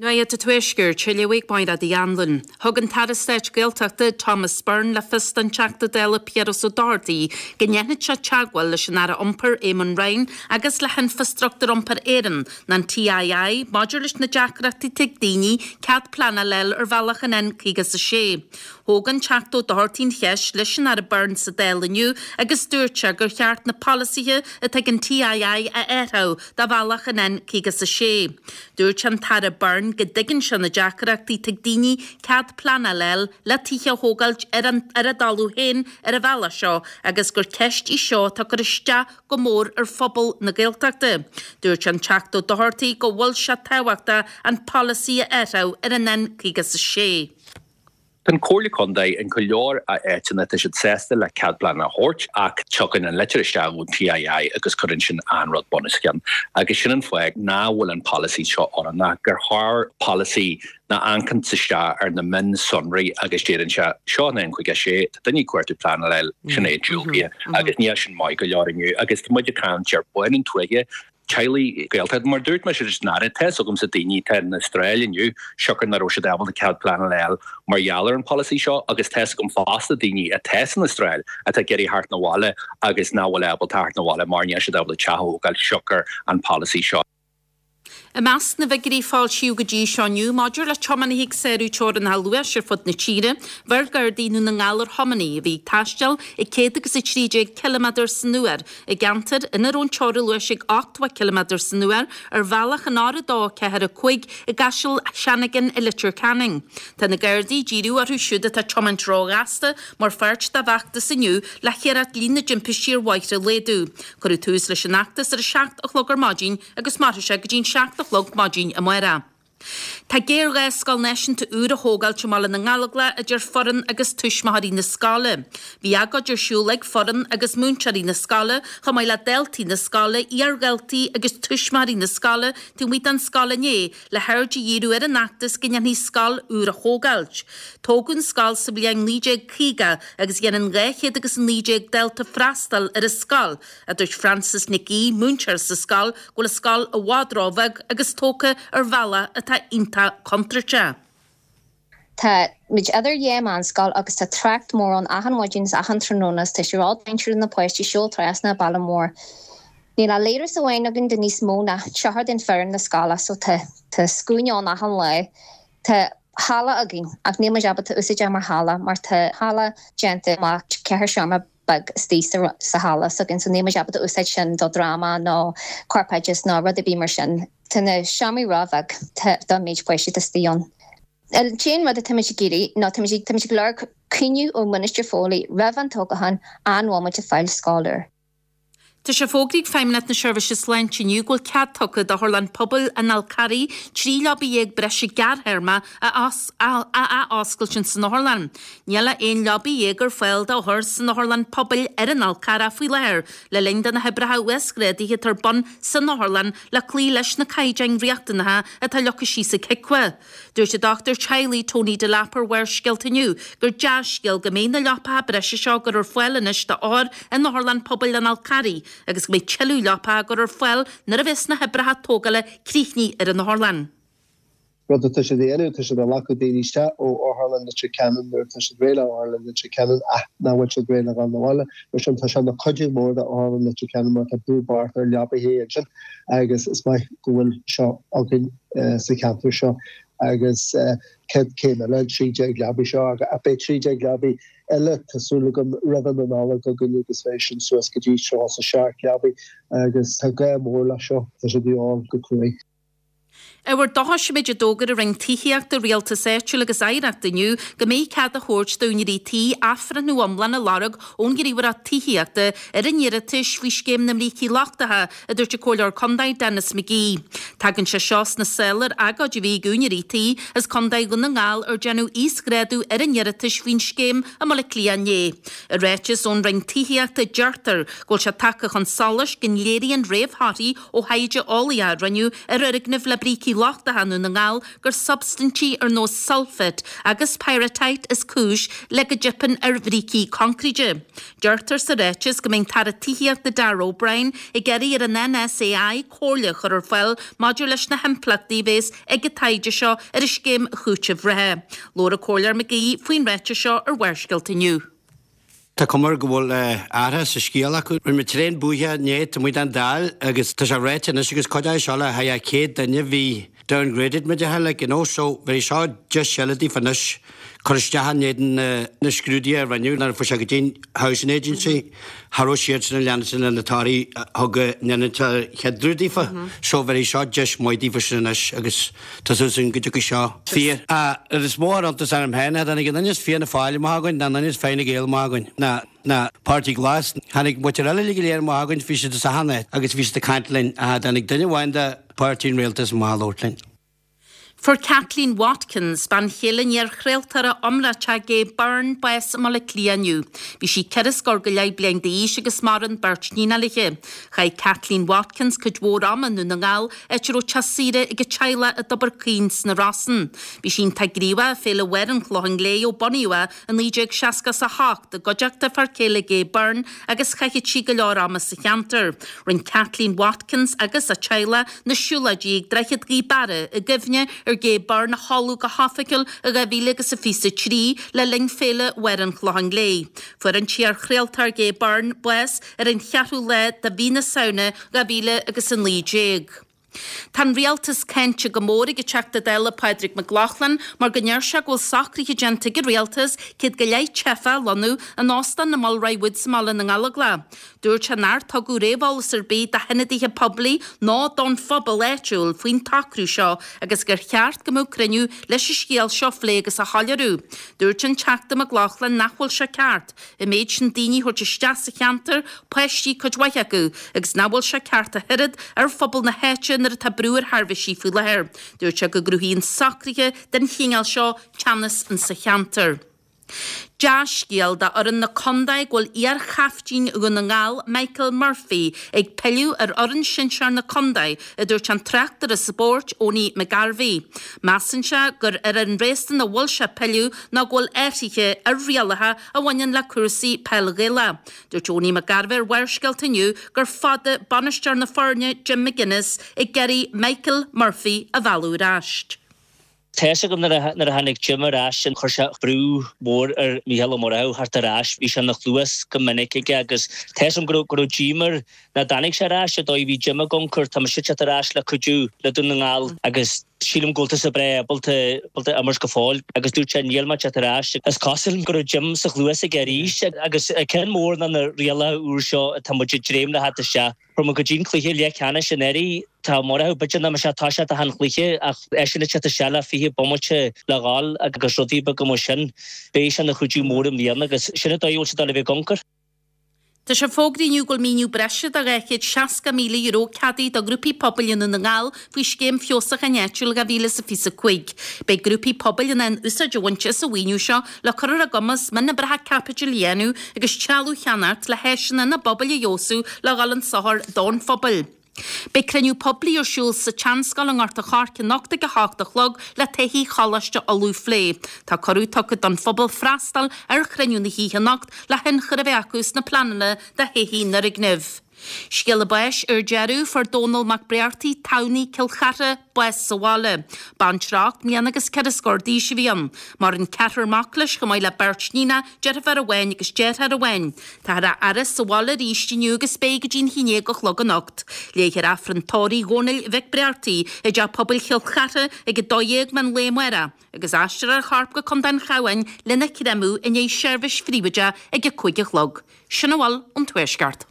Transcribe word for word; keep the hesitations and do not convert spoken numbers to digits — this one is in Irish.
Nua at tuisgur chiliwig point at the anlin. Hugan taristech giltachta Thomas Byrne la fistan chakta dela Piero Sodardi, Ganyenit cha chagwal la shanara umper Eamon Ryan, agus lahan fistructor umper Erin, nan T I I, modulish na jackrati tigdini, cat plana lel or valachan en kigas a she. Hogan chakto Dartin hesh, lishan at a Byrne sa dela new, agus durcha gur chart na policy he, a taken T I I a eto, da valachan en kigas a she. Durchan tara Byrne Gedigan sin na jackarachtaí tigdini cad plana lel le tíche hógailt ar a dalú hen ar a bhela seo agus gur ceist I seo tá gur iste go mór ar phobal na gaeltachta. Dúirt an teachtó dohartaí go bhfuil se táhaachta an policy a eirá ar an nen cígas a sé. Ten Corley Conday and Color at Ethernet should sesta la cad plan a horch ac chucking and letter shall T I I agus corruption and rod bonuskin. Agishin and flag now will and policy shot on a nacker har policy na ankan to sha or the men sunry agus Jaden Sha Sean and quick a then you quarter plan a Sinead Julia. Agus Niashin Michael Yoring you agus the Mudge Count your point in twiggy. Charlie Gaeltad mar dúirt me is ná te so gom sa daoine te in Australia nniu seachar na roise dabal de cad plan leil mar jaler an policy seo agus te gom fásta daoine a te in Australia a te geri hart na wale agus ná bhfuil able tart na wale mar se dabal chaho gal seachar an policy seo. A mas na vigri fáil siú go dí seo nniu maidir le chomanna hiag séú teir an halua ar fud na tíre, bhar gardíú na ngálar homaní a bhí taistel i céad agus i trídéag kilometr san nuair i gantar ina rón teir luisig ácht kilometr san nuair ar bhealach an ára dá cethir a chuig i gaisiil Shanagan i litir canning. Tá na gardaí díú arú siúda tá choman trógasta mar feirt da bhachta sanniu le chéad lína jimpisiir waithre léadú. Chorú tús leis an achtas ar a seacht a chlogar mágin agus mar se go dín seacht Log Magin Amora. Tá géir scal nesin to úra hógal chumála na ngalagla a djur foran agus tuismaharí na scala. Bhí agad djur siúleg foran agus múncharí na scala, chamáila deltí na scala, iargeltí agus tuismaharí na scala, tú mít an scala né, le hairdi díru ar an nachtas gynnan hí scal úra hógalt. Tógun scal sa bliang nídéag cíga agus gynnan réchéad agus nídéag delta frastal ar a scal, a dúirt Francis Nicky múnchar sa scal, gwyl a scal a wadrovag agus tóca ar vala a ta inta contracha. Tá mid other yeman scal agus tá tract mór an ahan wajins ahan trononas tá sirál venture na poisty show trasna balamór. Ní la later sa wain agin Denise Mona chahard in fer na scala so tá tá scúneán ahan le tá hala agin ag ní ma jabba tá usija mar hala mar tá hala gente ma ceir seama bag stísa sa hala so gin so ní ma jabba tá usaj sin do drama no corpages no ruddy beamer sin Tana Shami Ravag da mage poishi tastion. El chain rada tamishigiri, not tamishig tamishiglark, kinu o minister foley, Ravan Tokahan, and one with a file scholar. Tá sé fógrig feimnet na services leint nniu gwyl cad tucad a horlan pobl an alcari trí lobby ag bresi garherma a as a a asgol sin san horlan. Niela ein lobby ag ar feld a hor san horlan pobl ar an alcara fwy leir le lengda na hebraha westgredi hit ar bon san horlan le clí leis na caijang riachtanha a ta loca sí sa cicwa. Dúir sé Doctor Charlie Tony de Lapper wer skilta nniu gur jas skil gomén na lapa bresi seo gur ar fuelanis da or an horlan pobl an alcari agus mé chelú lapa gur ar fuel na a vis na hebraha tógala críchní ar an Horlan. Rud tá sé déanú tá sé a lacu déiste ó Orlan na Chicanan nuair tá sé réile Orlan na Chicanan a náhfuil sé réile an bháile, mar sin tá se na chuidir mór a Orlan na Chicanan mar tá búbar ar leapa hé sin agus is mai go bhfuil seo agin sa cantar seo agus ced céime le tríide glabi seo a be tríide glabi eile tásúla go raibh an ála go gunúgus fééis sin suas go dtí seo sa seaar glabi agus tá ga mór le seo tá sé dtíán go cruí. Ewer dohas mid a dógar a ring tíhiacht a realta séirtil agus aireachta nniu go mé cad a chóirt dúnirí tí afran nó omlan a larag ón guríhar a tíhiachta ar an iiritis fhí scéim na mlící lachtatha a dúirte cóilear Condaid Dennis McGee. Tagann sé seos na sellar agad i bhí gúnirí tí as Condaid go na ngáil ar genú ísgréadú ar an iiritis fhín scéim a mala clíanné. A réitis ón ring tíhiachta deartar gúil se take chun salas gin léiríon réamhtharaí ó haide álaí a ranniu ar ar ignimh le brící cílacht a hanú na ngáil gur substantí ar nó sulfate agus pyrrhotite is cúis le go jipan ar bhrící concride. Deirtar sa réitis go mbeidh tar a tííocht de Dar O'Brien i geirí ar an N S A I cóirle chur ar foiil maidir leis na hemplachtaí bhés ag go taide seo ar is céim chúte bhrethe. Lóra Cóirlear McGee faoin réite seo ar bhuairscilt inniu. Tá cumar go bhfuil ára sa scéal acu ar me tréin búthe néad muid an dáil agus tá sé réite agus codáid seála ha céad daine bhí downgraded me de heile gin ósó bhí seo just sealadí fanis chuisteach néan na scrúdí ar bhainú nar fu se go dtín Housing Agency Haró siad san leanasan na natáí thug neananta cheadrúdífa seo bhí seo just muidífa sinis agus tá san go go seo fí. A is mór antas an héna anna gin is fé na fáile mágain na is féinna géal mágain na na Party Glass hannig mu eile léir mágain fi sa hanna agus ví de Cantlin a danig duine bhain de Party Realtas máótlein. For Kathleen Watkins ban chélan ar chréaltar omrate gé burn bes mal le clíaniu. Bhí si ceras go go leid blein déis agus mar an birtnína liche. Chai Kathleen Watkins could dwór am an na ngáil etro chasíre i go teile a dobar cíns na rasan. Bhí sin tagríwa féle werin chlohan lé o boniwa an líideag seaca sa hach de godeachta far céile gé burn agus chaiche tí go leor am sa cheantar. Rin Kathleen Watkins agus a teile na siúladíag dreichad gí bare a gifne ar gé bar na hallú go hafaiciil a ga bhíle agus sa fisa trí le ling féle werin chlohan lé. Fuair an tíar chréaltar gé barn bues ar an chearú le da bhí na saona ga bhíle agus an lídéag. Tan rialtas Kentse gomóri go teachta deile Padraig McLaughlin mar gneir se ghfuil sacríthe genta go rialtas cid go leid tefa lanú an ástan na Mulray Woods mal na ngalagla. Dúir se náir tagú réhválas ar bí de henadíthe poblí ná don fphobal éitiúil faoin tacrú seo agus gur cheart go mú cruniú leis is scéal seo phlégus a hallarú. Dúir sin teachta McLaughlin nachhfuil se ceart i méid sin daoine chuirte steas a cheantar poisttí chudhaithe acu agus nahfuil se ceart a hirid ar phobal na héite nar tá brúar Harbhí fu leir. Dúir se go grúhíonn sacríthe den chingal seo teannas an sa cheantar. Josh Gielda ar an na condaig ghfuil ar chaftín go na ngáil Michael Murphy ag peiliú ar oran sinsear na condaig a dúirt an trachtar a sport óní McGarvey. Masan se gur ar an réistan na bhfuil se peiliú na ghfuil éirtithe ar rialathe a bhainean le cuasaí peilgéile. Dúirt óní McGarvey ar bhuairscilt inniu gur fada banistear na farne Jim McGuinness ag geirí Michael Murphy a bhealú ráist. Teise go nar a hannig Jimmer as an chuirse brú mór ar Michael Morau hart a ras bhí se nach luas go minic agus teism go go Jimmer na danig se ras a dói bhí Jimmer gonkur tam si a ras le cuú le dún na ngáil agus sílim golta sa bre bulte bulte amars go fáil agus dúirt sé níl mat a ras as coslim go Jim sa luas a geríis agus ken mór na na riala úr seo tam dréim le hat se from go gin chluché le canna sinnéri tá mora bit na se tá se a han chluché ach eisina se a sela fi bommoche legal agus rodí be go sin béis an na chuú mórum líana agus sinna daú se dal bh gonkur. Tá sé fógraíniu goil míniu breise a réichéad seaca míle euro cadí a grúpi poblin na ngáil fao scéim fiosach a neitiúil ga bhíle sa fisa cuig. Bei grúpi poblin an usa johainte sa bhaoinú seo le chuir a gomas man na bretha capitalianú agus tealú cheanart le héisina na bobbal a jósú le galan sahar don fphobal. Bei creniu pobli ar siúl sa tseanscal an arta charce nachta go háachtalog le taihí chalaiste olú flé. Tá corú tucha don fphobal freastal ar creniu na híthe nacht le hen chur a bheacús na planana de héhí nar a gniv. Scéal bais ar Jerú for Donald McBrearty tawní Kilcharra bais sa bháile. Bantracht mian agus cead scordí si bhíon, mar an ceatar maclis go maiile Bertnína jeirfar a bhain agus jeirfar a bhain. Tá ra aras sa bháile rístiniu agus béige dín híné go chlog an ocht. Léigir afrantóí gónil Vic Brearty i d pobl Kilcharra ag go dóéag man léimhara, agus astar ar charp go condan chahain lena ciremú in é seirbhis fríbeide ag go chuige chlog. Sinna bháil an tuairsgart.